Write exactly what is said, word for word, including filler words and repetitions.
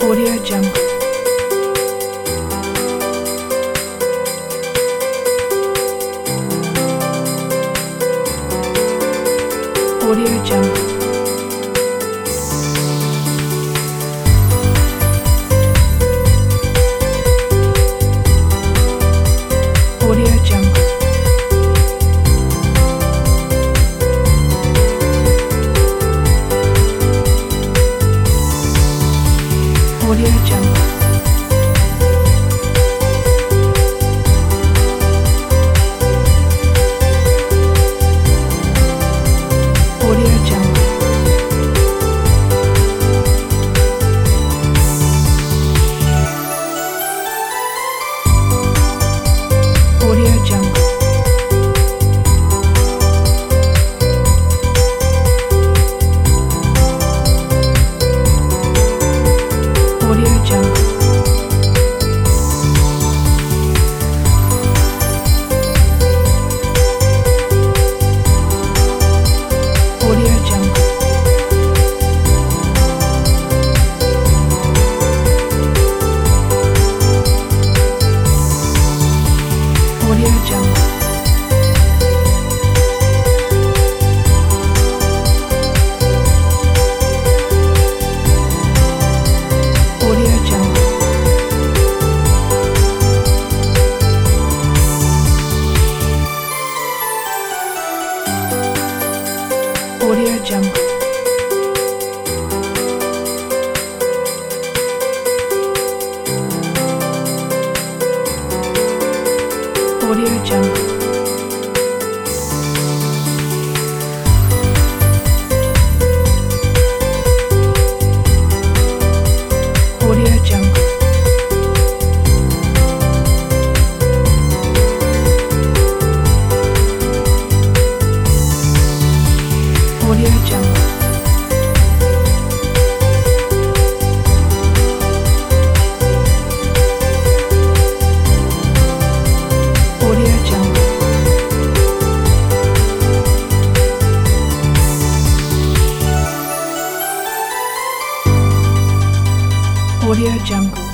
Audio Jungle. Audio Jungle. Audio Jungle. Audio Jungle. Audio Jungle. Audio Jungle. Audio Jungle. Audio Jungle. Audio Jungle. Audio Jungle. Audio Jungle. Audio Jungle. Audio Jungle. Audio Jungle. Audio Jungle. Audio Jungle.